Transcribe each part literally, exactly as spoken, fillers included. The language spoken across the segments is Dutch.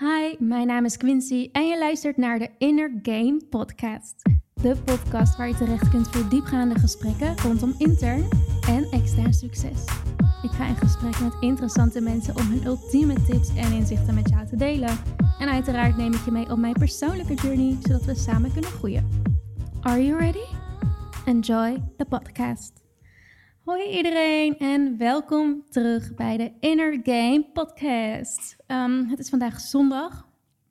Hi, mijn naam is Quincy en je luistert naar de Inner Game podcast. De podcast waar je terecht kunt voor diepgaande gesprekken rondom intern en extern succes. Ik ga in gesprek met interessante mensen om hun ultieme tips en inzichten met jou te delen. En uiteraard neem ik je mee op mijn persoonlijke journey, zodat we samen kunnen groeien. Are you ready? Enjoy the podcast. Hoi iedereen en welkom terug bij de Inner Game podcast. Um, het is vandaag zondag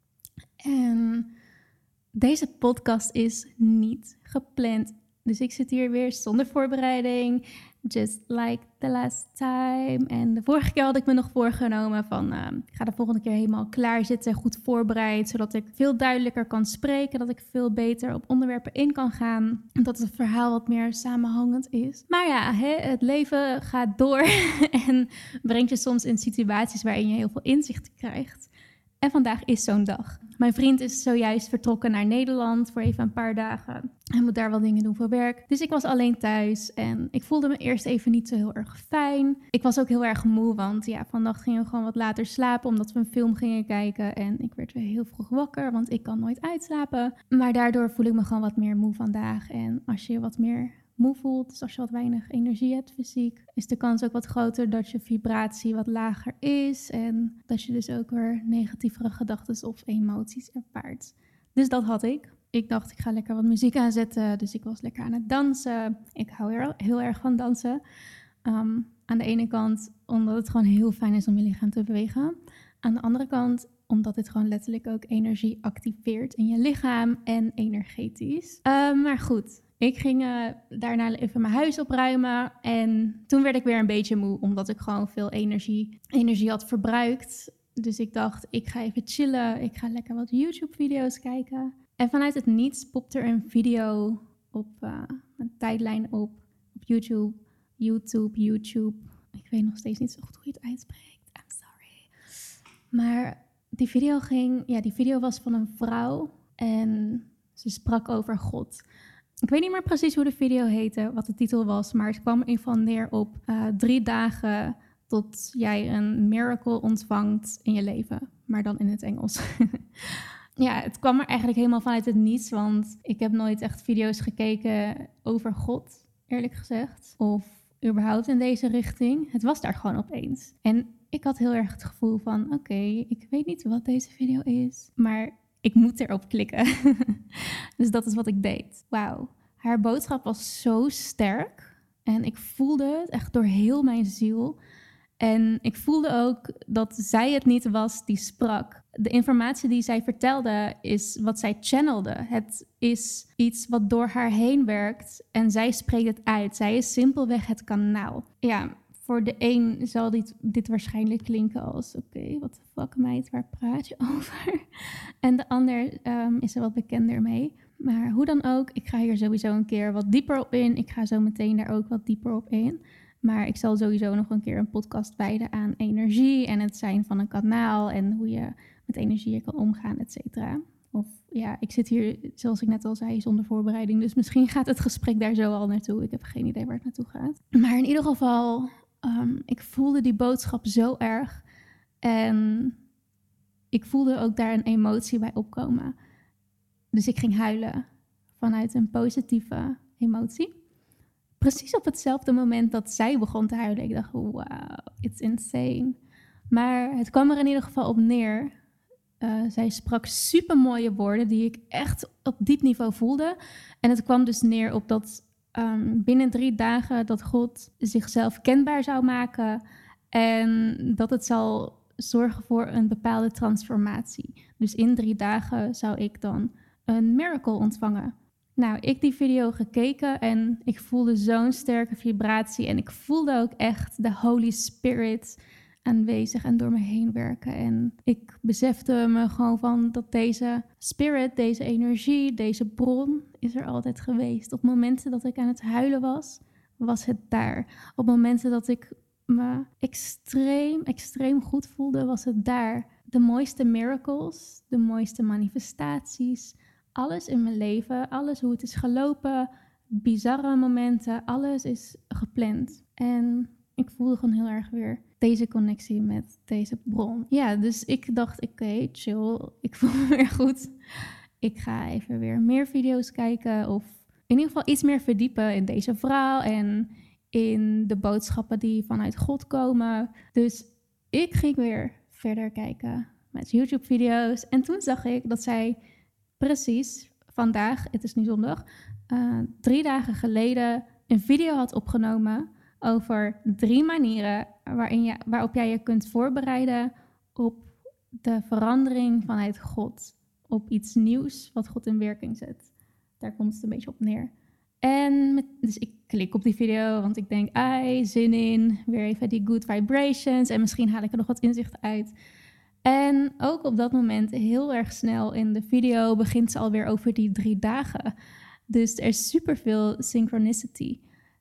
en deze podcast is niet gepland. Dus ik zit hier weer zonder voorbereiding, just like the last time. En de vorige keer had ik me nog voorgenomen van, uh, ik ga de volgende keer helemaal klaar zitten, goed voorbereid, zodat ik veel duidelijker kan spreken, dat ik veel beter op onderwerpen in kan gaan, en dat het verhaal wat meer samenhangend is. Maar ja, hè, het leven gaat door en brengt je soms in situaties waarin je heel veel inzicht krijgt. En vandaag is zo'n dag. Mijn vriend is zojuist vertrokken naar Nederland voor even een paar dagen. Hij moet daar wel dingen doen voor werk. Dus ik was alleen thuis en ik voelde me eerst even niet zo heel erg fijn. Ik was ook heel erg moe, want ja, vannacht gingen we gewoon wat later slapen omdat we een film gingen kijken. En ik werd weer heel vroeg wakker, want ik kan nooit uitslapen. Maar daardoor voel ik me gewoon wat meer moe vandaag. En als je wat meer moe voelt, dus als je wat weinig energie hebt fysiek, is de kans ook wat groter dat je vibratie wat lager is en dat je dus ook weer negatievere gedachten of emoties ervaart. Dus dat had ik. Ik dacht, ik ga lekker wat muziek aanzetten, dus ik was lekker aan het dansen. Ik hou heel, heel erg van dansen. Um, aan de ene kant omdat het gewoon heel fijn is om je lichaam te bewegen. Aan de andere kant omdat dit gewoon letterlijk ook energie activeert in je lichaam en energetisch. Uh, maar goed, ik ging uh, daarna even mijn huis opruimen en toen werd ik weer een beetje moe, omdat ik gewoon veel energie, energie had verbruikt. Dus ik dacht, ik ga even chillen, ik ga lekker wat YouTube-video's kijken. En vanuit het niets popte er een video op uh, een tijdlijn op, op YouTube, YouTube, YouTube. Ik weet nog steeds niet zo goed hoe je het uitspreekt, I'm sorry. Maar die video ging, ja, die video was van een vrouw en ze sprak over God. Ik weet niet meer precies hoe de video heette, wat de titel was, maar het kwam in ieder geval neer op uh, drie dagen tot jij een miracle ontvangt in je leven, maar dan in het Engels. Ja, het kwam er eigenlijk helemaal vanuit het niets, want ik heb nooit echt video's gekeken over God, eerlijk gezegd, of überhaupt in deze richting. Het was daar gewoon opeens. En ik had heel erg het gevoel van, oké, okay, ik weet niet wat deze video is, maar ik moet erop klikken. Dus dat is wat ik deed. Wauw. Haar boodschap was zo sterk. En ik voelde het echt door heel mijn ziel. En ik voelde ook dat zij het niet was die sprak. De informatie die zij vertelde is wat zij channelde. Het is iets wat door haar heen werkt. En zij spreekt het uit. Zij is simpelweg het kanaal. Ja, voor de een zal dit, dit waarschijnlijk klinken als, oké, okay, what the fuck meid, waar praat je over? En de ander um, is er wat bekender mee. Maar hoe dan ook, ik ga hier sowieso een keer wat dieper op in. Ik ga zo meteen daar ook wat dieper op in. Maar ik zal sowieso nog een keer een podcast wijden aan energie en het zijn van een kanaal en hoe je met energie kan omgaan, et cetera. Of ja, ik zit hier, zoals ik net al zei, zonder voorbereiding. Dus misschien gaat het gesprek daar zo al naartoe. Ik heb geen idee waar het naartoe gaat. Maar in ieder geval, um, ik voelde die boodschap zo erg. En ik voelde ook daar een emotie bij opkomen. Dus ik ging huilen vanuit een positieve emotie. Precies op hetzelfde moment dat zij begon te huilen. Ik dacht, wow, it's insane. Maar het kwam er in ieder geval op neer. Uh, zij sprak supermooie woorden die ik echt op diep niveau voelde. En het kwam dus neer op dat um, binnen drie dagen dat God zichzelf kenbaar zou maken. En dat het zal zorgen voor een bepaalde transformatie. Dus in drie dagen zou ik dan een miracle ontvangen. Nou, ik die video gekeken en ik voelde zo'n sterke vibratie. En ik voelde ook echt de Holy Spirit aanwezig en door me heen werken. En ik besefte me gewoon van dat deze spirit, deze energie, deze bron is er altijd geweest. Op momenten dat ik aan het huilen was, was het daar. Op momenten dat ik me extreem, extreem goed voelde, was het daar. De mooiste miracles, de mooiste manifestaties, alles in mijn leven, alles hoe het is gelopen, bizarre momenten, alles is gepland. En ik voelde gewoon heel erg weer deze connectie met deze bron. Ja, dus ik dacht, oké, okay, chill, ik voel me weer goed. Ik ga even weer meer video's kijken of in ieder geval iets meer verdiepen in deze vrouw en in de boodschappen die vanuit God komen. Dus ik ging weer verder kijken met YouTube-video's. En toen zag ik dat zij precies vandaag, het is nu zondag, uh, drie dagen geleden een video had opgenomen over drie manieren waarin je, waarop jij je kunt voorbereiden op de verandering vanuit God. Op iets nieuws wat God in werking zet. Daar komt het een beetje op neer. En met, dus ik klik op die video, want ik denk, ai, zin in. Weer even die good vibrations en misschien haal ik er nog wat inzicht uit. En ook op dat moment, heel erg snel in de video, begint ze alweer over die drie dagen. Dus er is superveel synchronicity.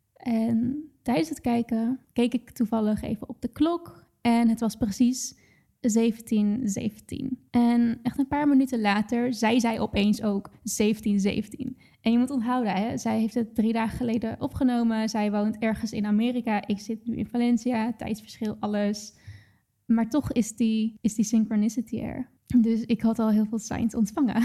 En tijdens het kijken keek ik toevallig even op de klok en het was precies zeventien zeventien. En echt een paar minuten later zei zij opeens ook zeventien zeventien. En je moet onthouden, hè, zij heeft het drie dagen geleden opgenomen. Zij woont ergens in Amerika. Ik zit nu in Valencia, tijdsverschil, alles. Maar toch is die, is die synchronicity er. Dus ik had al heel veel signs ontvangen.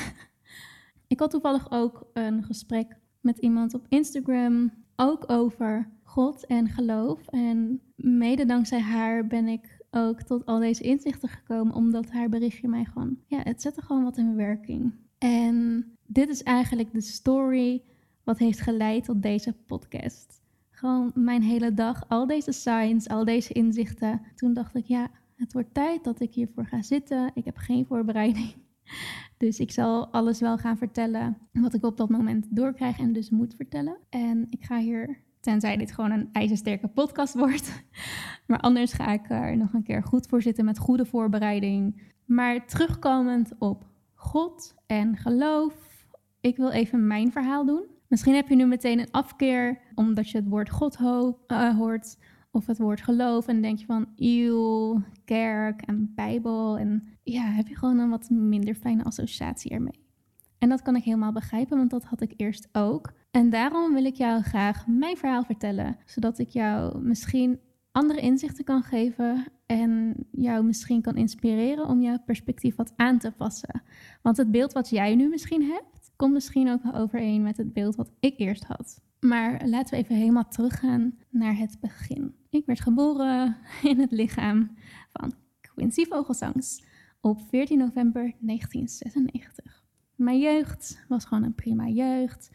Ik had toevallig ook een gesprek met iemand op Instagram, ook over God en geloof. En mede dankzij haar ben ik ook tot al deze inzichten gekomen, omdat haar berichtje mij gewoon, ja, het zette gewoon wat in werking. En dit is eigenlijk de story wat heeft geleid tot deze podcast. Gewoon mijn hele dag, al deze signs, al deze inzichten. Toen dacht ik, ja, het wordt tijd dat ik hiervoor ga zitten. Ik heb geen voorbereiding. Dus ik zal alles wel gaan vertellen wat ik op dat moment doorkrijg en dus moet vertellen. En ik ga hier, tenzij dit gewoon een ijzersterke podcast wordt, maar anders ga ik er nog een keer goed voor zitten met goede voorbereiding. Maar terugkomend op God en geloof, ik wil even mijn verhaal doen. Misschien heb je nu meteen een afkeer omdat je het woord God ho- uh, hoort of het woord geloof en dan denk je van eeuw, kerk en Bijbel en ja, heb je gewoon een wat minder fijne associatie ermee. En dat kan ik helemaal begrijpen, want dat had ik eerst ook. En daarom wil ik jou graag mijn verhaal vertellen, zodat ik jou misschien andere inzichten kan geven en jou misschien kan inspireren om jouw perspectief wat aan te passen. Want het beeld wat jij nu misschien hebt, komt misschien ook wel overeen met het beeld wat ik eerst had. Maar laten we even helemaal teruggaan naar het begin. Ik werd geboren in het lichaam van Quincy Vogelzangs op veertien november negentien zesennegentig. Mijn jeugd was gewoon een prima jeugd.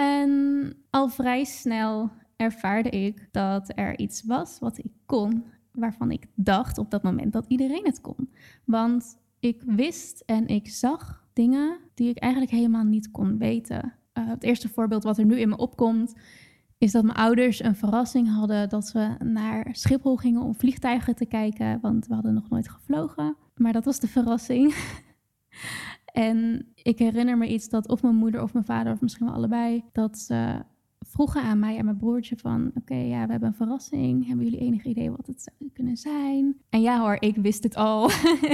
En al vrij snel ervaarde ik dat er iets was wat ik kon, waarvan ik dacht op dat moment dat iedereen het kon. Want ik wist en ik zag dingen die ik eigenlijk helemaal niet kon weten. Uh, het eerste voorbeeld wat er nu in me opkomt, is dat mijn ouders een verrassing hadden dat we naar Schiphol gingen om vliegtuigen te kijken, want we hadden nog nooit gevlogen. Maar dat was de verrassing. En ik herinner me iets dat of mijn moeder of mijn vader, of misschien wel allebei, dat ze vroegen aan mij en mijn broertje van, oké, okay, ja, we hebben een verrassing. Hebben jullie enig idee wat het zou kunnen zijn? En ja hoor, ik wist het al.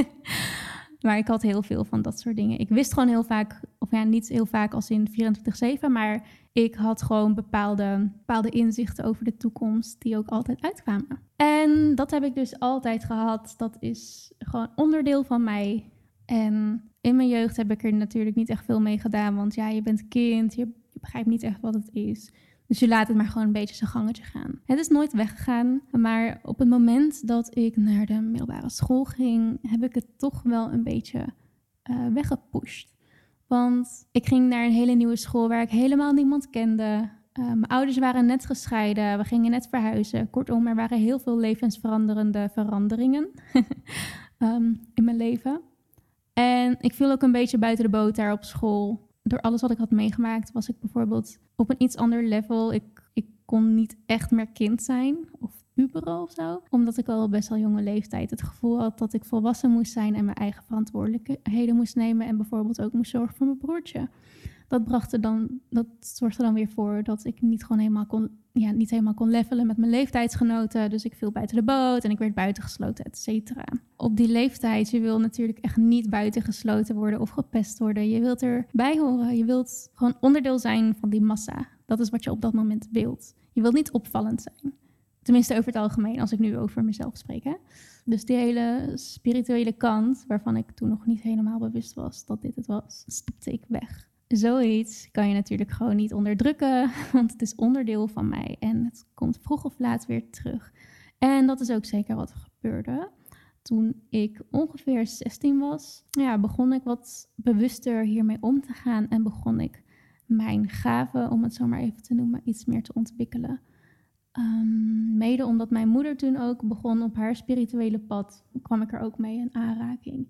Maar ik had heel veel van dat soort dingen. Ik wist gewoon heel vaak, of ja, niet heel vaak als in vierentwintig zeven, maar ik had gewoon bepaalde, bepaalde inzichten over de toekomst die ook altijd uitkwamen. En dat heb ik dus altijd gehad. Dat is gewoon onderdeel van mij. En in mijn jeugd heb ik er natuurlijk niet echt veel mee gedaan, want ja, je bent kind, je, je begrijpt niet echt wat het is. Dus je laat het maar gewoon een beetje zijn gangetje gaan. Het is nooit weggegaan, maar op het moment dat ik naar de middelbare school ging, heb ik het toch wel een beetje uh, weggepusht. Want ik ging naar een hele nieuwe school waar ik helemaal niemand kende. Uh, mijn ouders waren net gescheiden, we gingen net verhuizen. Kortom, er waren heel veel levensveranderende veranderingen um, in mijn leven. En ik viel ook een beetje buiten de boot daar op school. Door alles wat ik had meegemaakt was ik bijvoorbeeld op een iets ander level. Ik, ik kon niet echt meer kind zijn of puberen of zo. Omdat ik al op best wel jonge leeftijd het gevoel had dat ik volwassen moest zijn en mijn eigen verantwoordelijkheden moest nemen. En bijvoorbeeld ook moest zorgen voor mijn broertje. Dat, bracht er dan, dat zorgde dan weer voor dat ik niet gewoon helemaal kon, ja, niet helemaal kon levelen met mijn leeftijdsgenoten. Dus ik viel buiten de boot en ik werd buitengesloten, et cetera. Op die leeftijd, je wil natuurlijk echt niet buitengesloten worden of gepest worden. Je wilt erbij horen. Je wilt gewoon onderdeel zijn van die massa. Dat is wat je op dat moment wilt. Je wilt niet opvallend zijn. Tenminste over het algemeen, als ik nu over mezelf spreek. Hè? Dus die hele spirituele kant, waarvan ik toen nog niet helemaal bewust was dat dit het was, stopte ik weg. Zoiets kan je natuurlijk gewoon niet onderdrukken, want het is onderdeel van mij en het komt vroeg of laat weer terug. En dat is ook zeker wat er gebeurde. Toen ik ongeveer zestien was, ja, begon ik wat bewuster hiermee om te gaan en begon ik mijn gaven, om het zo maar even te noemen, iets meer te ontwikkelen. Um, mede omdat mijn moeder toen ook begon op haar spirituele pad, kwam ik er ook mee in aanraking.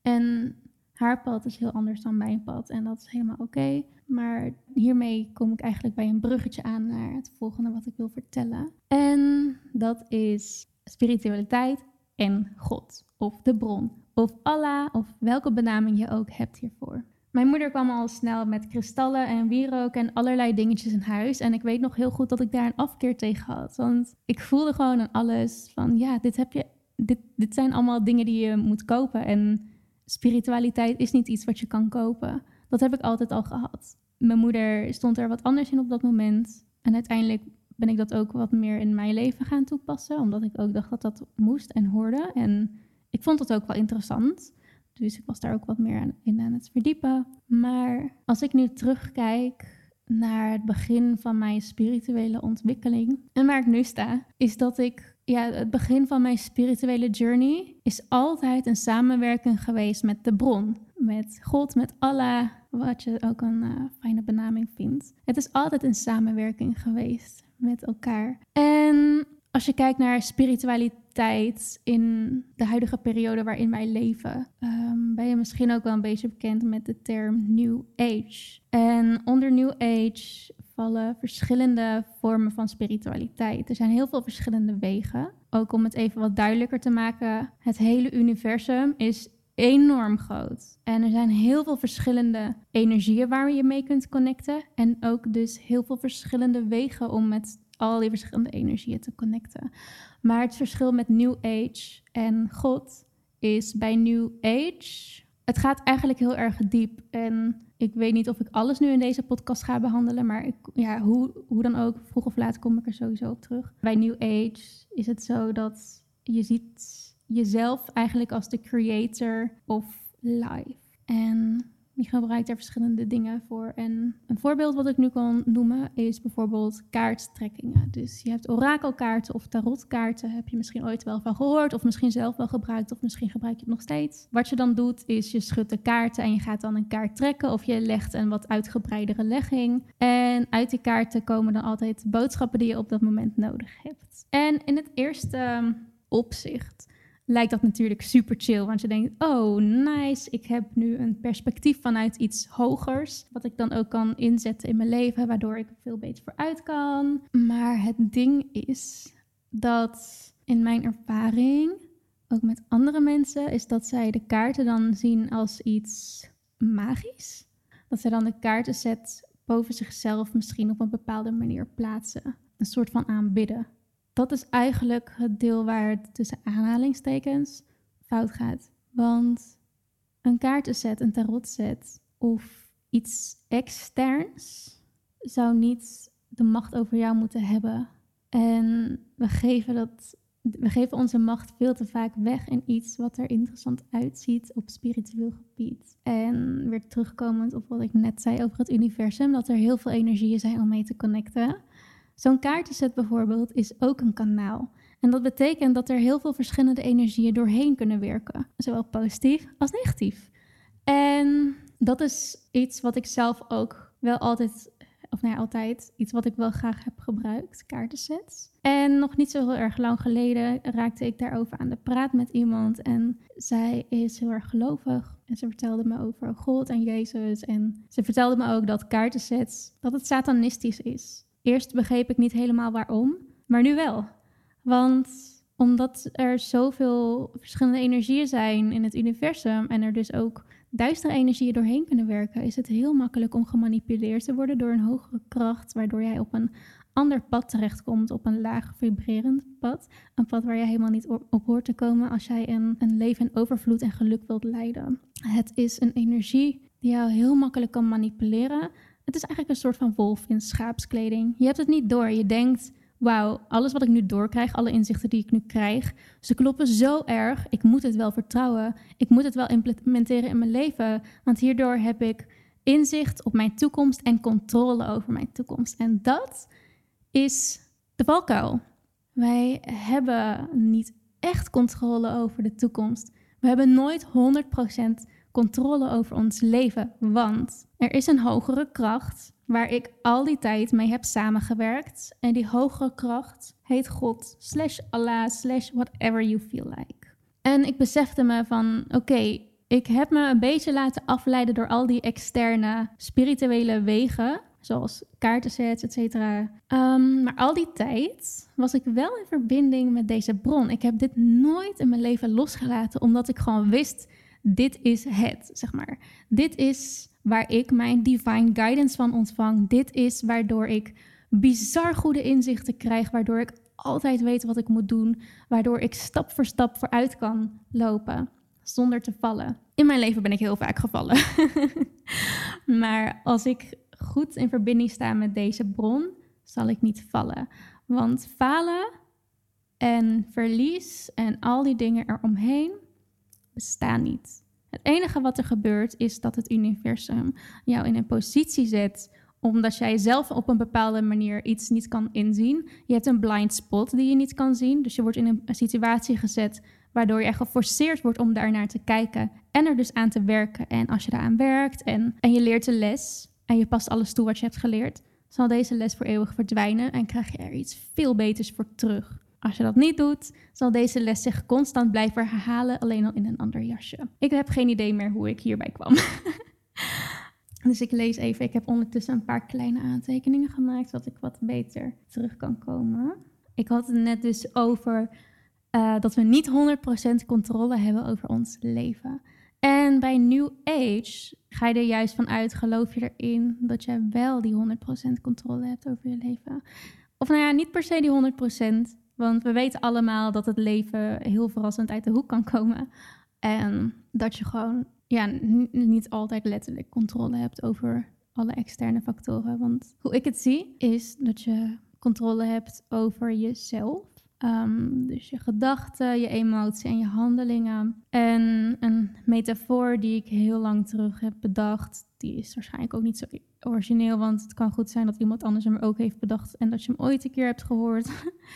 En haar pad is heel anders dan mijn pad en dat is helemaal oké. Okay. Maar hiermee kom ik eigenlijk bij een bruggetje aan naar het volgende wat ik wil vertellen. En dat is spiritualiteit en God, of de bron, of Allah, of welke benaming je ook hebt hiervoor. Mijn moeder kwam al snel met kristallen en wierook en allerlei dingetjes in huis. En ik weet nog heel goed dat ik daar een afkeer tegen had. Want ik voelde gewoon aan alles van, ja, dit, heb je, dit, dit zijn allemaal dingen die je moet kopen. En spiritualiteit is niet iets wat je kan kopen. Dat heb ik altijd al gehad. Mijn moeder stond er wat anders in op dat moment. En uiteindelijk ben ik dat ook wat meer in mijn leven gaan toepassen. Omdat ik ook dacht dat dat moest en hoorde. En ik vond het ook wel interessant. Dus ik was daar ook wat meer aan, in aan het verdiepen. Maar als ik nu terugkijk naar het begin van mijn spirituele ontwikkeling en waar ik nu sta, is dat ik, ja, het begin van mijn spirituele journey is altijd een samenwerking geweest met de bron. Met God, met Allah, wat je ook een uh, fijne benaming vindt. Het is altijd een samenwerking geweest met elkaar. En als je kijkt naar spiritualiteit in de huidige periode waarin wij leven, um, ben je misschien ook wel een beetje bekend met de term New Age. En onder New Age vallen verschillende vormen van spiritualiteit. Er zijn heel veel verschillende wegen. Ook om het even wat duidelijker te maken, het hele universum is enorm groot. En er zijn heel veel verschillende energieën waar je mee kunt connecten. En ook dus heel veel verschillende wegen om met al die verschillende energieën te connecten. Maar het verschil met New Age en God is bij New Age, het gaat eigenlijk heel erg diep. En ik weet niet of ik alles nu in deze podcast ga behandelen, maar ik, ja, hoe, hoe dan ook, vroeg of laat kom ik er sowieso op terug. Bij New Age is het zo dat je ziet jezelf eigenlijk als de creator of life. En je gebruikt daar verschillende dingen voor. En een voorbeeld wat ik nu kan noemen is bijvoorbeeld kaarttrekkingen. Dus je hebt orakelkaarten of tarotkaarten. Heb je misschien ooit wel van gehoord of misschien zelf wel gebruikt of misschien gebruik je het nog steeds. Wat je dan doet is je schudt de kaarten en je gaat dan een kaart trekken of je legt een wat uitgebreidere legging. En uit die kaarten komen dan altijd boodschappen die je op dat moment nodig hebt. En in het eerste opzicht lijkt dat natuurlijk super chill, want je denkt, oh nice, ik heb nu een perspectief vanuit iets hogers, wat ik dan ook kan inzetten in mijn leven, waardoor ik er veel beter vooruit kan. Maar het ding is dat in mijn ervaring, ook met andere mensen, is dat zij de kaarten dan zien als iets magisch. Dat zij dan de kaartenset boven zichzelf misschien op een bepaalde manier plaatsen. Een soort van aanbidden. Dat is eigenlijk het deel waar het tussen aanhalingstekens fout gaat. Want een kaartenset, een tarotset of iets externs zou niet de macht over jou moeten hebben. En we geven, dat, we geven onze macht veel te vaak weg in iets wat er interessant uitziet op spiritueel gebied. En weer terugkomend op wat ik net zei over het universum, dat er heel veel energieën zijn om mee te connecten. Zo'n kaartenset bijvoorbeeld is ook een kanaal. En dat betekent dat er heel veel verschillende energieën doorheen kunnen werken. Zowel positief als negatief. En dat is iets wat ik zelf ook wel altijd, of nee, altijd, iets wat ik wel graag heb gebruikt, kaartensets. En nog niet zo heel erg lang geleden raakte ik daarover aan de praat met iemand. En zij is heel erg gelovig. En ze vertelde me over God en Jezus. En ze vertelde me ook dat kaartensets, dat het satanistisch is. Eerst begreep ik niet helemaal waarom, maar nu wel. Want omdat er zoveel verschillende energieën zijn in het universum en er dus ook duistere energieën doorheen kunnen werken, is het heel makkelijk om gemanipuleerd te worden door een hogere kracht, waardoor jij op een ander pad terechtkomt, op een laag vibrerend pad. Een pad waar je helemaal niet op hoort te komen als jij een, een leven in overvloed en geluk wilt leiden. Het is een energie die jou heel makkelijk kan manipuleren. Het is eigenlijk een soort van wolf in schaapskleding. Je hebt het niet door. Je denkt, wauw, alles wat ik nu doorkrijg, alle inzichten die ik nu krijg, ze kloppen zo erg. Ik moet het wel vertrouwen. Ik moet het wel implementeren in mijn leven. Want hierdoor heb ik inzicht op mijn toekomst en controle over mijn toekomst. En dat is de valkuil. Wij hebben niet echt controle over de toekomst. We hebben nooit honderd procent controle over ons leven, want er is een hogere kracht waar ik al die tijd mee heb samengewerkt. En die hogere kracht heet God, slash Allah, slash whatever you feel like. En ik besefte me van, oké, okay, ik heb me een beetje laten afleiden door al die externe spirituele wegen, zoals kaartensets, et cetera. Um, maar al die tijd was ik wel in verbinding met deze bron. Ik heb dit nooit in mijn leven losgelaten, omdat ik gewoon wist, dit is het, zeg maar. Dit is waar ik mijn divine guidance van ontvang. Dit is waardoor ik bizar goede inzichten krijg, waardoor ik altijd weet wat ik moet doen, waardoor ik stap voor stap vooruit kan lopen, zonder te vallen. In mijn leven ben ik heel vaak gevallen. Maar als ik goed in verbinding sta met deze bron, zal ik niet vallen. Want falen en verlies en al die dingen eromheen bestaan niet. Het enige wat er gebeurt is dat het universum jou in een positie zet, omdat jij zelf op een bepaalde manier iets niet kan inzien. Je hebt een blind spot die je niet kan zien. Dus je wordt in een situatie gezet waardoor je geforceerd wordt om daarnaar te kijken en er dus aan te werken. En als je daaraan werkt en, en je leert de les en je past alles toe wat je hebt geleerd, zal deze les voor eeuwig verdwijnen en krijg je er iets veel beters voor terug. Als je dat niet doet, zal deze les zich constant blijven herhalen, alleen al in een ander jasje. Ik heb geen idee meer hoe ik hierbij kwam. Dus ik lees even. Ik heb ondertussen een paar kleine aantekeningen gemaakt, zodat ik wat beter terug kan komen. Ik had het net dus over uh, dat we niet honderd procent controle hebben over ons leven. En bij New Age ga je er juist van uit, geloof je erin dat jij wel die honderd procent controle hebt over je leven. Of nou ja, niet per se die honderd procent. Want we weten allemaal dat het leven heel verrassend uit de hoek kan komen. En dat je gewoon ja, n- niet altijd letterlijk controle hebt over alle externe factoren. Want hoe ik het zie, is dat je controle hebt over jezelf. Um, dus je gedachten, je emotie en je handelingen. En een metafoor die ik heel lang terug heb bedacht, die is waarschijnlijk ook niet zo origineel. Want het kan goed zijn dat iemand anders hem ook heeft bedacht en dat je hem ooit een keer hebt gehoord.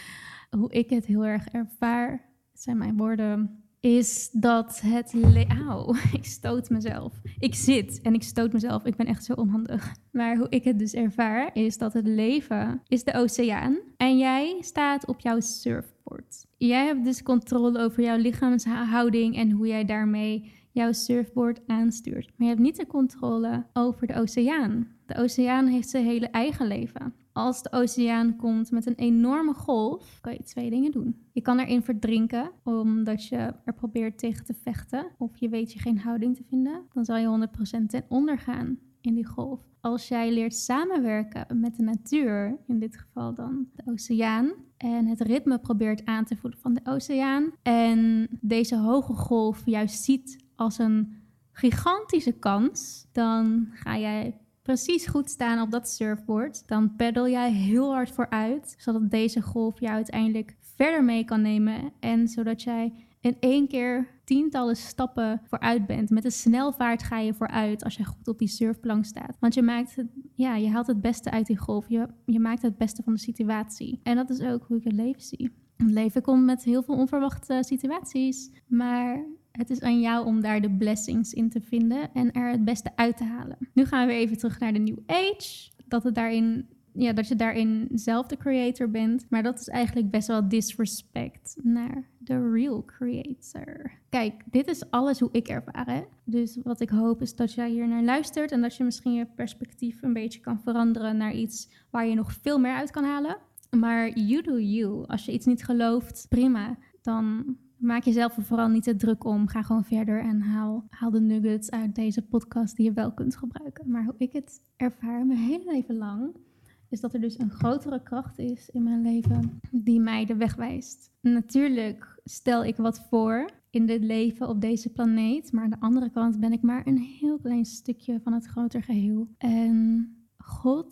Hoe ik het heel erg ervaar, het zijn mijn woorden, is dat het... Le- Auw, ik stoot mezelf. Ik zit en ik stoot mezelf. Ik ben echt zo onhandig. Maar hoe ik het dus ervaar, is dat het leven is de oceaan. En jij staat op jouw surfboard. Jij hebt dus controle over jouw lichaamshouding en hoe jij daarmee jouw surfboard aanstuurt. Maar je hebt niet de controle over de oceaan. De oceaan heeft zijn hele eigen leven. Als de oceaan komt met een enorme golf, kan je twee dingen doen. Je kan erin verdrinken, omdat je er probeert tegen te vechten. Of je weet je geen houding te vinden. Dan zal je honderd procent ten onder gaan in die golf. Als jij leert samenwerken met de natuur, in dit geval dan de oceaan, en het ritme probeert aan te voelen van de oceaan, en deze hoge golf juist ziet als een gigantische kans, dan ga jij precies goed staan op dat surfboard. Dan peddel jij heel hard vooruit, zodat deze golf jou uiteindelijk verder mee kan nemen. En zodat jij in één keer tientallen stappen vooruit bent. Met een snelvaart ga je vooruit als je goed op die surfplank staat. Want je maakt het, ja, je haalt het beste uit die golf. Je, je maakt het beste van de situatie. En dat is ook hoe ik het leven zie. Het leven komt met heel veel onverwachte situaties. Maar het is aan jou om daar de blessings in te vinden en er het beste uit te halen. Nu gaan we even terug naar de New Age. Dat, het daarin, ja, dat je daarin zelf de creator bent. Maar dat is eigenlijk best wel disrespect naar de real creator. Kijk, dit is alles hoe ik ervaar. Hè? Dus wat ik hoop is dat jij hier naar luistert en dat je misschien je perspectief een beetje kan veranderen naar iets waar je nog veel meer uit kan halen. Maar you do you. Als je iets niet gelooft, prima. Dan maak jezelf er vooral niet te druk om. Ga gewoon verder en haal, haal de nuggets uit deze podcast die je wel kunt gebruiken. Maar hoe ik het ervaar mijn hele leven lang, is dat er dus een grotere kracht is in mijn leven die mij de weg wijst. Natuurlijk stel ik wat voor in dit leven op deze planeet, maar aan de andere kant ben ik maar een heel klein stukje van het groter geheel. En God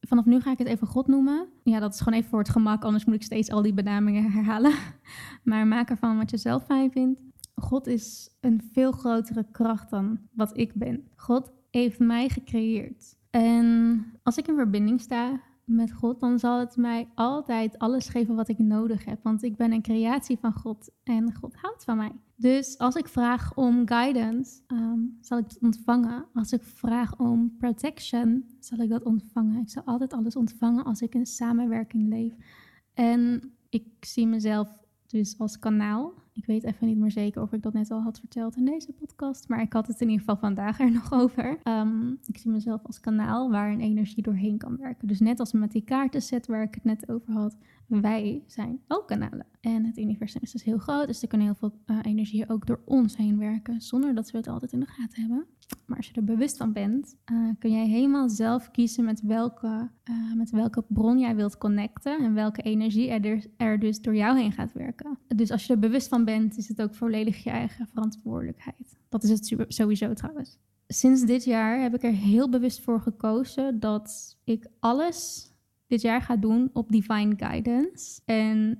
vanaf nu ga ik het even God noemen. Ja, dat is gewoon even voor het gemak, anders moet ik steeds al die benamingen herhalen. Maar maak ervan wat je zelf fijn vindt. God is een veel grotere kracht dan wat ik ben. God heeft mij gecreëerd. En als ik in verbinding sta met God, dan zal het mij altijd alles geven wat ik nodig heb. Want ik ben een creatie van God en God houdt van mij. Dus als ik vraag om guidance, um, zal ik het ontvangen. Als ik vraag om protection, zal ik dat ontvangen. Ik zal altijd alles ontvangen als ik in samenwerking leef. En ik zie mezelf dus als kanaal. Ik weet even niet meer zeker of ik dat net al had verteld in deze podcast. Maar ik had het in ieder geval vandaag er nog over. Um, ik zie mezelf als kanaal waar een energie doorheen kan werken. Dus net als met die kaartenset waar ik het net over had. Wij zijn ook kanalen. En het universum is dus heel groot. Dus er kunnen heel veel uh, energieën ook door ons heen werken. Zonder dat we het altijd in de gaten hebben. Maar als je er bewust van bent, uh, kun jij helemaal zelf kiezen met welke, uh, met welke bron jij wilt connecten. En welke energie er, dus, er dus door jou heen gaat werken. Dus als je er bewust van bent, is het ook volledig je eigen verantwoordelijkheid. Dat is het sowieso trouwens. Sinds dit jaar heb ik er heel bewust voor gekozen dat ik alles dit jaar ga doen op Divine Guidance. En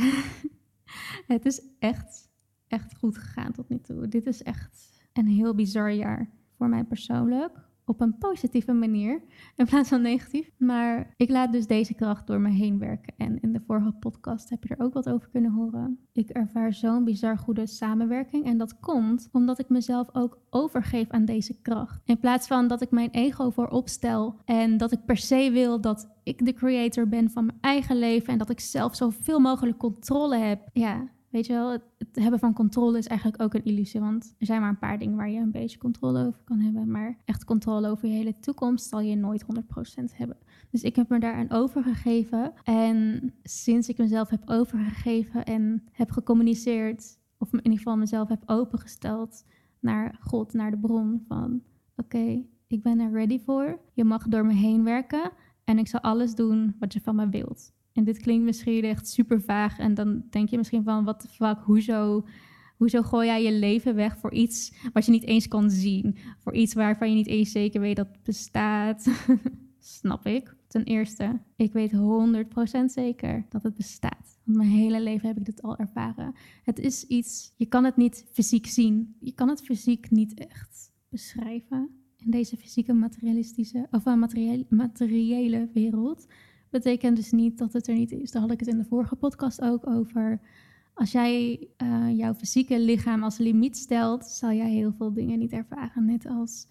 het is echt, echt goed gegaan tot nu toe. Dit is echt een heel bizar jaar voor mij persoonlijk. Op een positieve manier in plaats van negatief. Maar ik laat dus deze kracht door me heen werken. En in de vorige podcast heb je er ook wat over kunnen horen. Ik ervaar zo'n bizar goede samenwerking. En dat komt omdat ik mezelf ook overgeef aan deze kracht. In plaats van dat ik mijn ego voorop stel. En dat ik per se wil dat ik de creator ben van mijn eigen leven. En dat ik zelf zoveel mogelijk controle heb. Ja, weet je wel, het, het hebben van controle is eigenlijk ook een illusie. Want er zijn maar een paar dingen waar je een beetje controle over kan hebben. Maar echt controle over je hele toekomst zal je nooit honderd procent hebben. Dus ik heb me daaraan overgegeven. En sinds ik mezelf heb overgegeven en heb gecommuniceerd, of in ieder geval mezelf heb opengesteld naar God, naar de bron van oké, okay, ik ben er ready voor. Je mag door me heen werken en ik zal alles doen wat je van me wilt. En dit klinkt misschien echt super vaag. En dan denk je misschien van, what the fuck, hoezo, hoezo gooi jij je leven weg voor iets wat je niet eens kan zien? Voor iets waarvan je niet eens zeker weet dat het bestaat. Snap ik. Ten eerste, ik weet honderd procent zeker dat het bestaat. Want mijn hele leven heb ik dit al ervaren. Het is iets, je kan het niet fysiek zien. Je kan het fysiek niet echt beschrijven. In deze fysieke materialistische, of uh, materiële, materiële wereld. Betekent dus niet dat het er niet is. Daar had ik het in de vorige podcast ook over. Als jij uh, jouw fysieke lichaam als limiet stelt, zal jij heel veel dingen niet ervaren. Net als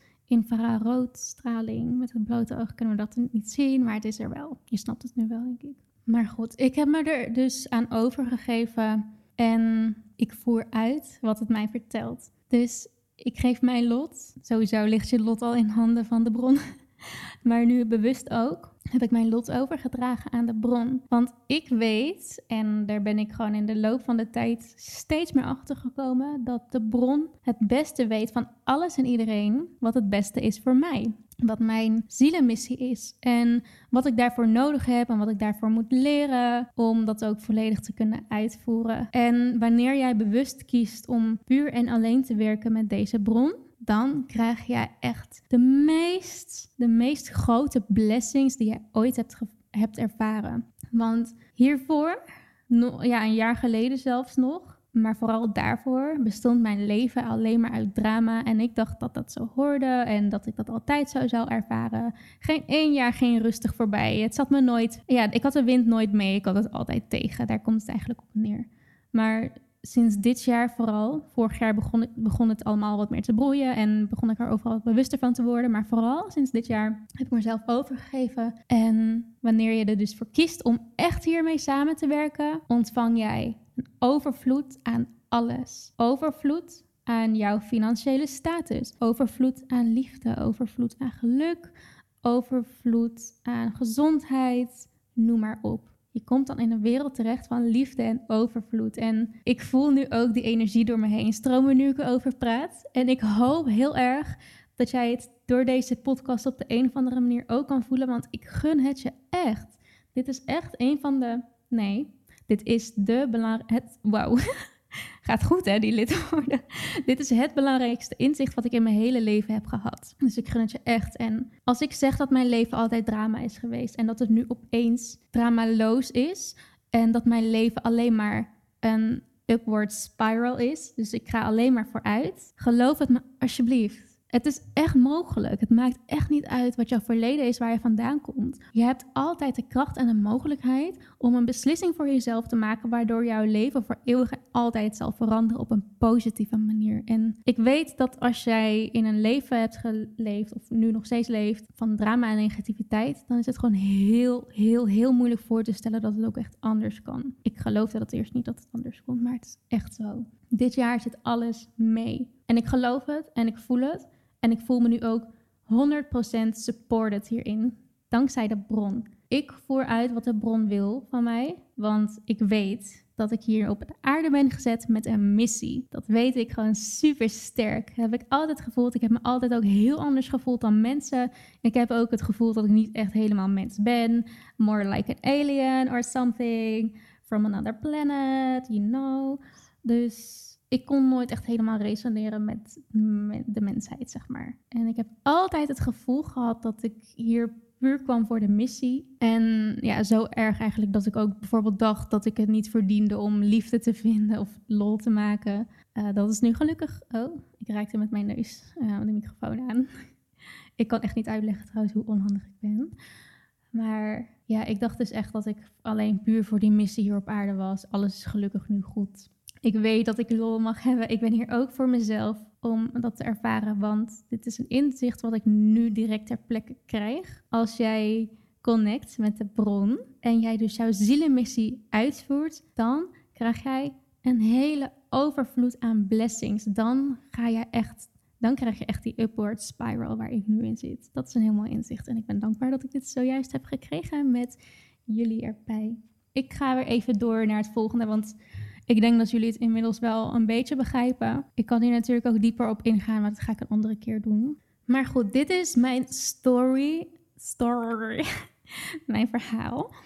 infraroodstraling. Met het blote oog kunnen we dat niet zien, maar het is er wel. Je snapt het nu wel, denk ik. Maar goed, ik heb me er dus aan overgegeven en ik voer uit wat het mij vertelt. Dus ik geef mijn lot. Sowieso ligt je lot al in handen van de bron. Maar nu bewust ook, heb ik mijn lot overgedragen aan de bron. Want ik weet, en daar ben ik gewoon in de loop van de tijd steeds meer achter gekomen, dat de bron het beste weet van alles en iedereen wat het beste is voor mij. Wat mijn zielenmissie is en wat ik daarvoor nodig heb en wat ik daarvoor moet leren om dat ook volledig te kunnen uitvoeren. En wanneer jij bewust kiest om puur en alleen te werken met deze bron, dan krijg jij echt de meest, de meest grote blessings die je ooit hebt, ge- hebt ervaren. Want hiervoor, no, ja, een jaar geleden zelfs nog, maar vooral daarvoor bestond mijn leven alleen maar uit drama. En ik dacht dat dat zo hoorde en dat ik dat altijd zo zou ervaren. Geen één jaar ging rustig voorbij. Het zat me nooit, ja, ik had de wind nooit mee. Ik had het altijd tegen. Daar komt het eigenlijk op neer. Maar sinds dit jaar vooral, vorig jaar begon, begon het allemaal wat meer te broeien en begon ik er overal wat bewuster van te worden. Maar vooral sinds dit jaar heb ik mezelf overgegeven. En wanneer je er dus voor kiest om echt hiermee samen te werken, ontvang jij een overvloed aan alles. Overvloed aan jouw financiële status, overvloed aan liefde, overvloed aan geluk, overvloed aan gezondheid, noem maar op. Je komt dan in een wereld terecht van liefde en overvloed. En ik voel nu ook die energie door me heen stromen nu ik erover praat. En ik hoop heel erg dat jij het door deze podcast op de een of andere manier ook kan voelen. Want ik gun het je echt. Dit is echt een van de... Nee, dit is de belangrijke... Wauw. Gaat goed hè, die lid worden. Dit is het belangrijkste inzicht wat ik in mijn hele leven heb gehad. Dus ik gun het je echt. En als ik zeg dat mijn leven altijd drama is geweest en dat het nu opeens dramaloos is en dat mijn leven alleen maar een upward spiral is, dus ik ga alleen maar vooruit, geloof het me alsjeblieft. Het is echt mogelijk. Het maakt echt niet uit wat jouw verleden is, waar je vandaan komt. Je hebt altijd de kracht en de mogelijkheid om een beslissing voor jezelf te maken, waardoor jouw leven voor eeuwig en altijd zal veranderen op een positieve manier. En ik weet dat als jij in een leven hebt geleefd, of nu nog steeds leeft, van drama en negativiteit, dan is het gewoon heel, heel, heel moeilijk voor te stellen dat het ook echt anders kan. Ik geloofde dat eerst niet dat het anders kon, maar het is echt zo. Dit jaar zit alles mee. En ik geloof het en ik voel het. En ik voel me nu ook honderd procent supported hierin, dankzij de bron. Ik voer uit wat de bron wil van mij, want ik weet dat ik hier op de aarde ben gezet met een missie. Dat weet ik gewoon super sterk. Dat heb ik altijd gevoeld. Ik heb me altijd ook heel anders gevoeld dan mensen. Ik heb ook het gevoel dat ik niet echt helemaal mens ben. More like an alien or something from another planet, you know. Dus ik kon nooit echt helemaal resoneren met, met de mensheid, zeg maar. En ik heb altijd het gevoel gehad dat ik hier puur kwam voor de missie. En ja, zo erg eigenlijk dat ik ook bijvoorbeeld dacht dat ik het niet verdiende om liefde te vinden of lol te maken. Uh, dat is nu gelukkig... Oh, ik raakte met mijn neus uh, de microfoon aan. Ik kan echt niet uitleggen trouwens hoe onhandig ik ben. Maar ja, ik dacht dus echt dat ik alleen puur voor die missie hier op aarde was. Alles is gelukkig nu goed. Ik weet dat ik lol mag hebben. Ik ben hier ook voor mezelf om dat te ervaren. Want dit is een inzicht wat ik nu direct ter plekke krijg. Als jij connect met de bron en jij dus jouw zielenmissie uitvoert, dan krijg jij een hele overvloed aan blessings. Dan ga je echt, dan krijg je echt die upward spiral waar ik nu in zit. Dat is een heel mooi inzicht. En ik ben dankbaar dat ik dit zojuist heb gekregen met jullie erbij. Ik ga weer even door naar het volgende, want ik denk dat jullie het inmiddels wel een beetje begrijpen. Ik kan hier natuurlijk ook dieper op ingaan, maar dat ga ik een andere keer doen. Maar goed, dit is mijn story. Story. Mijn verhaal.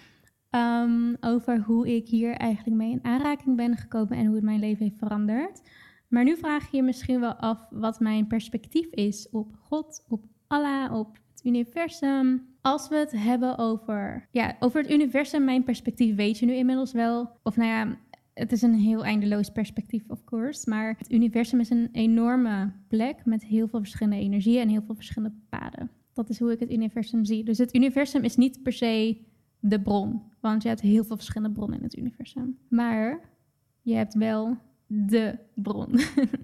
Um, over hoe ik hier eigenlijk mee in aanraking ben gekomen en hoe het mijn leven heeft veranderd. Maar nu vraag je je misschien wel af wat mijn perspectief is op God, op Allah, op het universum. Als we het hebben over, ja, over het universum, mijn perspectief weet je nu inmiddels wel. Of nou ja, het is een heel eindeloos perspectief, of course. Maar het universum is een enorme plek met heel veel verschillende energieën en heel veel verschillende paden. Dat is hoe ik het universum zie. Dus het universum is niet per se de bron. Want je hebt heel veel verschillende bronnen in het universum. Maar je hebt wel de bron.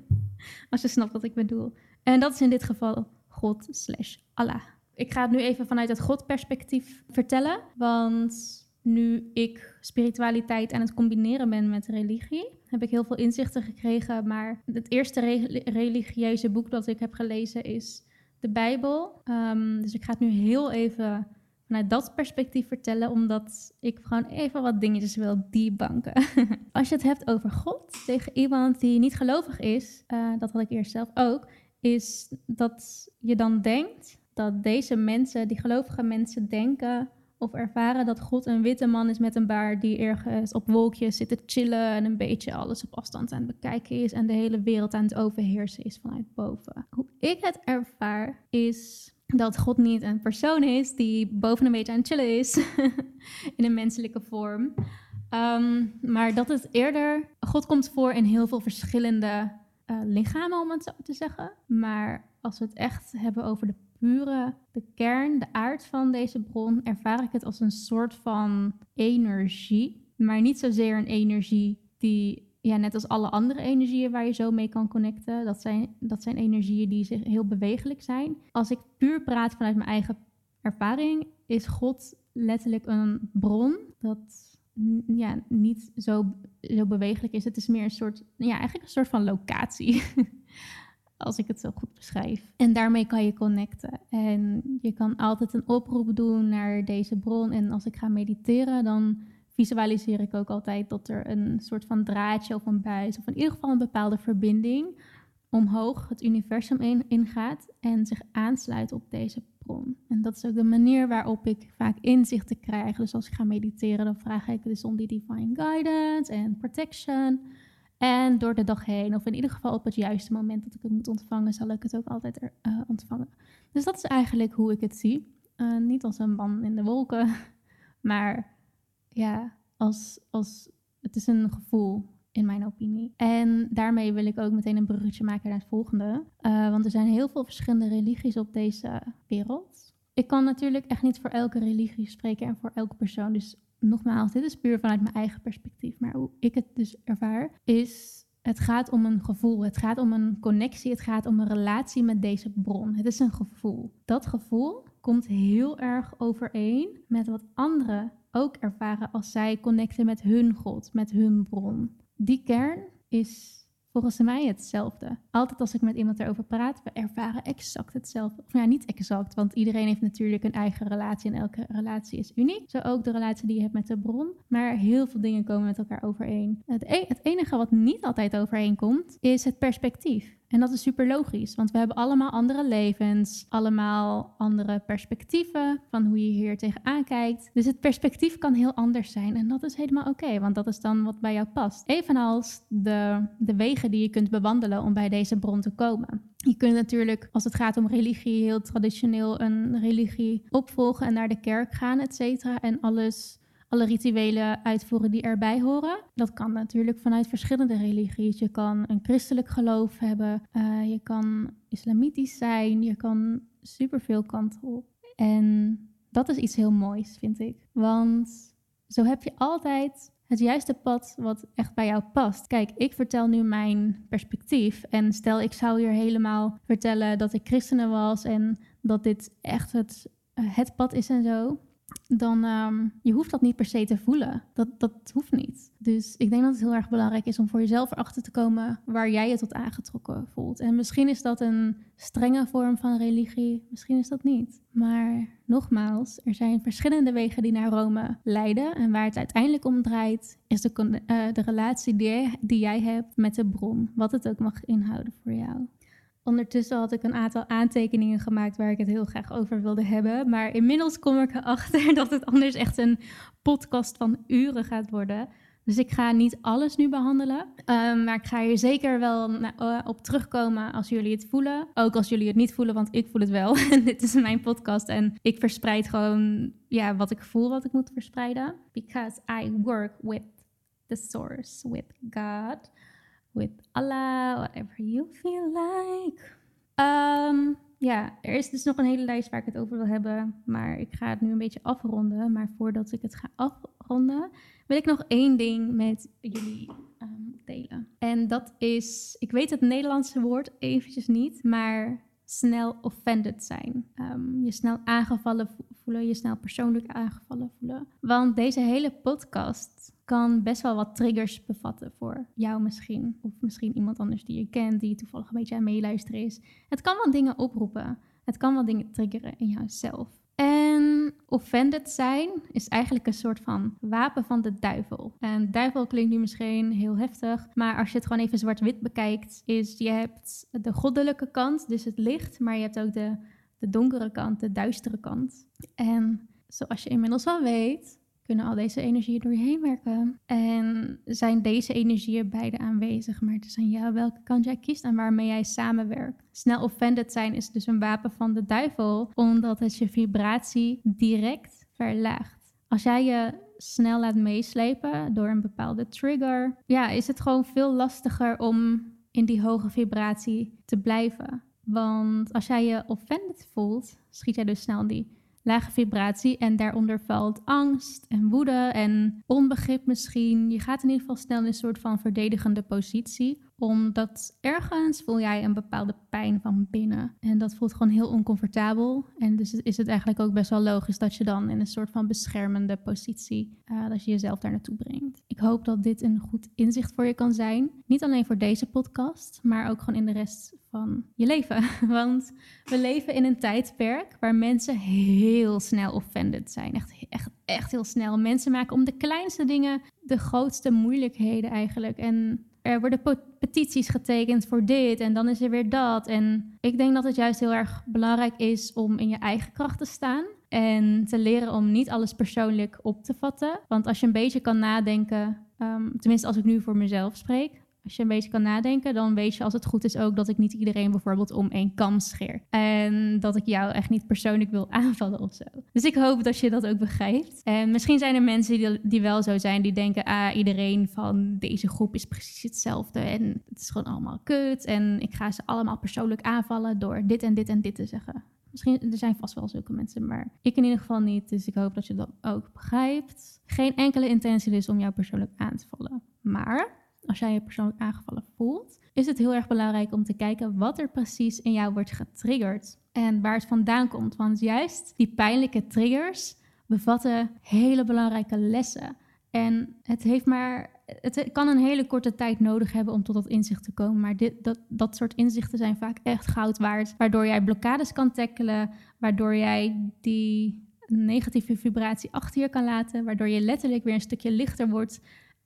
Als je snapt wat ik bedoel. En dat is in dit geval God slash Allah. Ik ga het nu even vanuit het God-perspectief vertellen. Want nu ik spiritualiteit aan het combineren ben met religie, heb ik heel veel inzichten gekregen. Maar het eerste re- religieuze boek dat ik heb gelezen is de Bijbel. Um, dus ik ga het nu heel even vanuit dat perspectief vertellen, omdat ik gewoon even wat dingetjes wil debunken. Als je het hebt over God tegen iemand die niet gelovig is, uh, dat had ik eerst zelf ook, is dat je dan denkt dat deze mensen, die gelovige mensen, denken of ervaren dat God een witte man is met een baard die ergens op wolkjes zit te chillen en een beetje alles op afstand aan het bekijken is en de hele wereld aan het overheersen is vanuit boven. Hoe ik het ervaar is dat God niet een persoon is die boven een beetje aan het chillen is in een menselijke vorm. Um, maar dat het eerder, God komt voor in heel veel verschillende uh, lichamen, om het zo te zeggen. Maar als we het echt hebben over de pure, de kern, de aard van deze bron, ervaar ik het als een soort van energie. Maar niet zozeer een energie die, ja, net als alle andere energieën waar je zo mee kan connecten. Dat zijn, dat zijn energieën die zich heel bewegelijk zijn. Als ik puur praat vanuit mijn eigen ervaring, is God letterlijk een bron dat ja, niet zo, zo bewegelijk is. Het is meer een soort, ja, eigenlijk een soort van locatie. Als ik het zo goed beschrijf. En daarmee kan je connecten. En je kan altijd een oproep doen naar deze bron. En als ik ga mediteren, dan visualiseer ik ook altijd dat er een soort van draadje of een buis, of in ieder geval een bepaalde verbinding, omhoog het universum in, ingaat en zich aansluit op deze bron. En dat is ook de manier waarop ik vaak inzichten krijg. Dus als ik ga mediteren, dan vraag ik dus om die divine guidance en protection. En door de dag heen, of in ieder geval op het juiste moment dat ik het moet ontvangen, zal ik het ook altijd er, uh, ontvangen. Dus dat is eigenlijk hoe ik het zie. Uh, niet als een man in de wolken, maar ja, als, als het is een gevoel in mijn opinie. En daarmee wil ik ook meteen een bruggetje maken naar het volgende. Uh, want er zijn heel veel verschillende religies op deze wereld. Ik kan natuurlijk echt niet voor elke religie spreken en voor elke persoon. Dus nogmaals, dit is puur vanuit mijn eigen perspectief. Maar hoe ik het dus ervaar, is het gaat om een gevoel. Het gaat om een connectie. Het gaat om een relatie met deze bron. Het is een gevoel. Dat gevoel komt heel erg overeen met wat anderen ook ervaren als zij connecten met hun God, met hun bron. Die kern is volgens mij hetzelfde. Altijd als ik met iemand erover praat, we ervaren exact hetzelfde. Of ja, niet exact, want iedereen heeft natuurlijk een eigen relatie en elke relatie is uniek. Zo ook de relatie die je hebt met de bron. Maar heel veel dingen komen met elkaar overeen. Het, e- het enige wat niet altijd overeenkomt, is het perspectief. En dat is super logisch, want we hebben allemaal andere levens, allemaal andere perspectieven van hoe je hier tegenaan kijkt. Dus het perspectief kan heel anders zijn en dat is helemaal oké, okay, want dat is dan wat bij jou past. Evenals de, de wegen die je kunt bewandelen om bij deze bron te komen. Je kunt natuurlijk, als het gaat om religie, heel traditioneel een religie opvolgen en naar de kerk gaan, et cetera. En alles... alle rituelen uitvoeren die erbij horen. Dat kan natuurlijk vanuit verschillende religies. Je kan een christelijk geloof hebben. Uh, je kan islamitisch zijn. Je kan superveel kanten op. En dat is iets heel moois, vind ik. Want zo heb je altijd het juiste pad wat echt bij jou past. Kijk, ik vertel nu mijn perspectief. En stel, ik zou hier helemaal vertellen dat ik christene was en dat dit echt het, uh, het pad is en zo. Dan, um, je hoeft dat niet per se te voelen. Dat, dat hoeft niet. Dus ik denk dat het heel erg belangrijk is om voor jezelf erachter te komen waar jij je tot aangetrokken voelt. En misschien is dat een strenge vorm van religie, misschien is dat niet. Maar nogmaals, er zijn verschillende wegen die naar Rome leiden. En waar het uiteindelijk om draait, is de, uh, de relatie die jij, die jij hebt met de bron. Wat het ook mag inhouden voor jou. Ondertussen had ik een aantal aantekeningen gemaakt waar ik het heel graag over wilde hebben. Maar inmiddels kom ik erachter dat het anders echt een podcast van uren gaat worden. Dus ik ga niet alles nu behandelen. Um, maar ik ga hier zeker wel na, uh, op terugkomen als jullie het voelen. Ook als jullie het niet voelen, want ik voel het wel. Dit is mijn podcast en ik verspreid gewoon ja, wat ik voel, wat ik moet verspreiden. Because I work with the source, with God. With Allah, whatever you feel like. Um, ja, er is dus nog een hele lijst waar ik het over wil hebben. Maar ik ga het nu een beetje afronden. Maar voordat ik het ga afronden, wil ik nog één ding met jullie um, delen. En dat is, ik weet het Nederlandse woord eventjes niet, maar snel offended zijn. Um, je snel aangevallen voelen, je snel persoonlijk aangevallen voelen. Want deze hele podcast kan best wel wat triggers bevatten voor jou misschien. Of misschien iemand anders die je kent, die toevallig een beetje aan meeluisteren is. Het kan wel dingen oproepen. Het kan wel dingen triggeren in jouzelf. En offended zijn is eigenlijk een soort van wapen van de duivel. En duivel klinkt nu misschien heel heftig, maar als je het gewoon even zwart-wit bekijkt, is je hebt de goddelijke kant, dus het licht, maar je hebt ook de, de donkere kant, de duistere kant. En zoals je inmiddels wel weet, kunnen al deze energieën door je heen werken. En zijn deze energieën beide aanwezig, maar het is aan jou welke kant jij kiest en waarmee jij samenwerkt. Snel offended zijn is dus een wapen van de duivel, omdat het je vibratie direct verlaagt. Als jij je snel laat meeslepen door een bepaalde trigger, ja, is het gewoon veel lastiger om in die hoge vibratie te blijven. Want als jij je offended voelt, schiet jij dus snel in die lage vibratie en daaronder valt angst en woede en onbegrip misschien. Je gaat in ieder geval snel in een soort van verdedigende positie, omdat ergens voel jij een bepaalde pijn van binnen. En dat voelt gewoon heel oncomfortabel. En dus is het eigenlijk ook best wel logisch dat je dan in een soort van beschermende positie, uh, dat je jezelf daar naartoe brengt. Ik hoop dat dit een goed inzicht voor je kan zijn. Niet alleen voor deze podcast, maar ook gewoon in de rest van je leven. Want we leven in een tijdperk waar mensen heel snel offended zijn. Echt, echt, echt heel snel. Mensen maken om de kleinste dingen de grootste moeilijkheden eigenlijk. En er worden petities getekend voor dit en dan is er weer dat. En ik denk dat het juist heel erg belangrijk is om in je eigen kracht te staan. En te leren om niet alles persoonlijk op te vatten. Want als je een beetje kan nadenken, um, tenminste als ik nu voor mezelf spreek. Als je een beetje kan nadenken, dan weet je als het goed is ook dat ik niet iedereen bijvoorbeeld om één kam scheer. En dat ik jou echt niet persoonlijk wil aanvallen of zo. Dus ik hoop dat je dat ook begrijpt. En misschien zijn er mensen die, die wel zo zijn, die denken, ah, iedereen van deze groep is precies hetzelfde. En het is gewoon allemaal kut. En ik ga ze allemaal persoonlijk aanvallen door dit en dit en dit te zeggen. Misschien, er zijn vast wel zulke mensen, maar ik in ieder geval niet. Dus ik hoop dat je dat ook begrijpt. Geen enkele intentie dus om jou persoonlijk aan te vallen. Maar als jij je persoonlijk aangevallen voelt, is het heel erg belangrijk om te kijken wat er precies in jou wordt getriggerd. En waar het vandaan komt. Want juist die pijnlijke triggers bevatten hele belangrijke lessen. En het heeft maar... Het kan een hele korte tijd nodig hebben om tot dat inzicht te komen. Maar dit, dat, dat soort inzichten zijn vaak echt goud waard. Waardoor jij blokkades kan tackelen. Waardoor jij die negatieve vibratie achter je kan laten. Waardoor je letterlijk weer een stukje lichter wordt.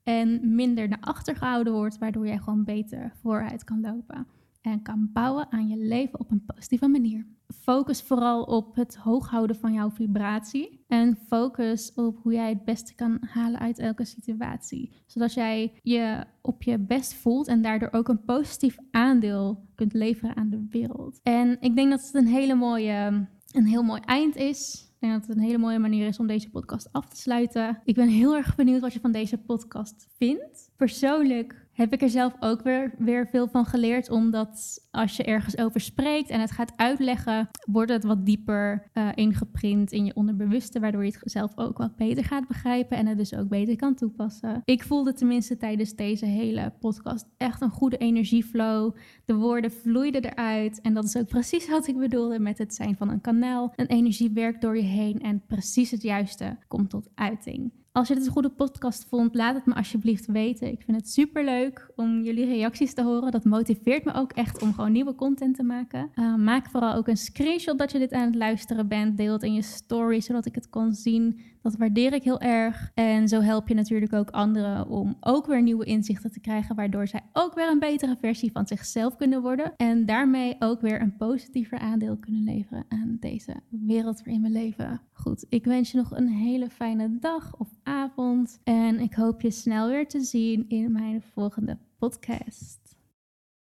En minder naar achter gehouden wordt. Waardoor jij gewoon beter vooruit kan lopen. En kan bouwen aan je leven op een positieve manier. Focus vooral op het hoog houden van jouw vibratie. En focus op hoe jij het beste kan halen uit elke situatie. Zodat jij je op je best voelt en daardoor ook een positief aandeel kunt leveren aan de wereld. En ik denk dat het een hele mooie, een heel mooi eind is. Ik denk dat het een hele mooie manier is om deze podcast af te sluiten. Ik ben heel erg benieuwd wat je van deze podcast vindt. Persoonlijk heb ik er zelf ook weer, weer veel van geleerd. Omdat als je ergens over spreekt en het gaat uitleggen, wordt het wat dieper uh, ingeprint in je onderbewuste. Waardoor je het zelf ook wat beter gaat begrijpen en het dus ook beter kan toepassen. Ik voelde tenminste tijdens deze hele podcast echt een goede energieflow. De woorden vloeiden eruit. En dat is ook precies wat ik bedoelde met het zijn van een kanaal. Een energie werkt door je heen en precies het juiste komt tot uiting. Als je dit een goede podcast vond, laat het me alsjeblieft weten. Ik vind het superleuk om jullie reacties te horen. Dat motiveert me ook echt om gewoon nieuwe content te maken. Uh, maak vooral ook een screenshot dat je dit aan het luisteren bent. Deel het in je story, zodat ik het kan zien. Dat waardeer ik heel erg. En zo help je natuurlijk ook anderen om ook weer nieuwe inzichten te krijgen. Waardoor zij ook weer een betere versie van zichzelf kunnen worden. En daarmee ook weer een positiever aandeel kunnen leveren aan deze wereld waarin we leven. Goed, ik wens je nog een hele fijne dag of avond. En ik hoop je snel weer te zien in mijn volgende podcast.